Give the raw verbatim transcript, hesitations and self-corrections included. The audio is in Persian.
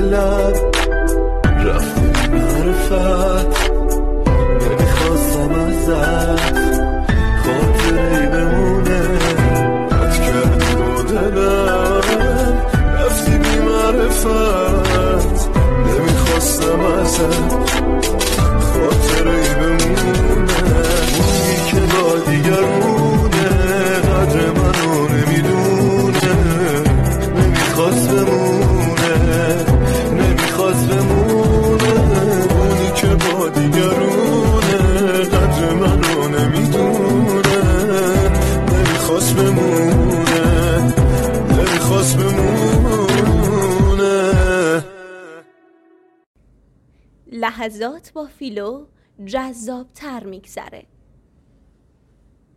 لب رفتی بی معرفت نمیخواستم ازت خاطری بمونه رد کردی با دلم رفتی بی معرفت نمیخواستم ازت خاطری بمونه اونی که با دیگرونه قدر منو نمیدونه نمیخواست بمونه نمیخواست بمونه اونی که با دیگرونه قدر منو نمیدونه نمیخواست بمونه نمیخواست بمونه. لحظات با فیلو جذاب تر میگذره.